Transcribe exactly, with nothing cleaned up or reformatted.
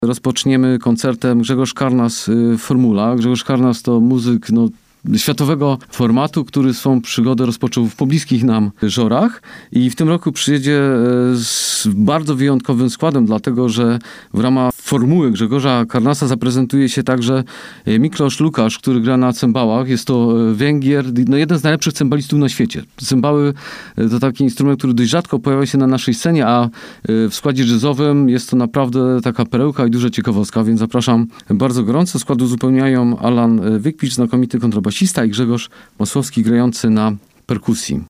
rozpoczniemy koncertem Grzegorz Karnas w Formula. Grzegorz Karnas to muzyk no, światowego formatu, który swą przygodę rozpoczął w pobliskich nam Żorach i w tym roku przyjedzie z bardzo wyjątkowym składem, dlatego że w ramach formuły Grzegorza Karnasa zaprezentuje się także Miklosz Lukasz, który gra na cymbałach. Jest to Węgier, no jeden z najlepszych cymbalistów na świecie. Cymbały to taki instrument, który dość rzadko pojawia się na naszej scenie, a w składzie jazzowym jest to naprawdę taka perełka i duża ciekawostka, więc zapraszam bardzo gorąco. Skład uzupełniają Alan Wykwicz, znakomity kontrabasista, i Grzegorz Masłowski grający na perkusji.